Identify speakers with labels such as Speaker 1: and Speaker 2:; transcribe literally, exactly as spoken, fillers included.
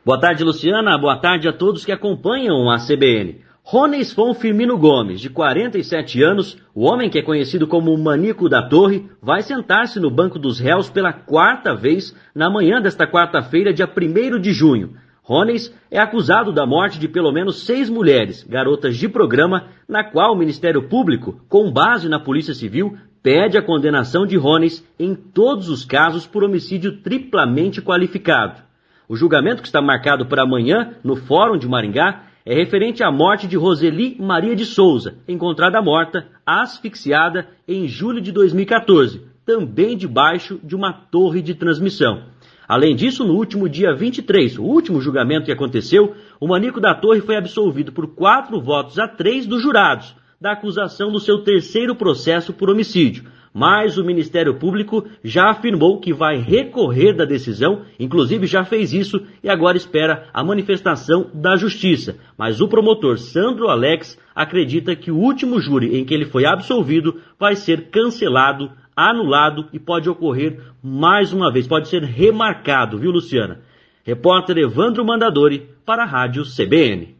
Speaker 1: Boa tarde, Luciana. Boa tarde a todos que acompanham a C B N. Roneisfon Firmino Gomes, de quarenta e sete anos, o homem que é conhecido como o Manico da Torre, vai sentar-se no banco dos réus pela quarta vez na manhã desta quarta-feira, dia primeiro de junho. Rones é acusado da morte de pelo menos seis mulheres, garotas de programa, na qual o Ministério Público, com base na Polícia Civil, pede a condenação de Rones em todos os casos por homicídio triplamente qualificado. O julgamento que está marcado para amanhã, no Fórum de Maringá, é referente à morte de Roseli Maria de Souza, encontrada morta, asfixiada, em julho de dois mil e quatorze, também debaixo de uma torre de transmissão. Além disso, no último dia vinte e três, o último julgamento que aconteceu, o Manico da Torre foi absolvido por quatro votos a três dos jurados da acusação do seu terceiro processo por homicídio. Mas o Ministério Público já afirmou que vai recorrer da decisão, inclusive já fez isso e agora espera a manifestação da Justiça. Mas o promotor Sandro Alex acredita que o último júri em que ele foi absolvido vai ser cancelado, anulado e pode ocorrer mais uma vez, pode ser remarcado, viu, Luciana? Repórter Evandro Mandadori para a Rádio C B N.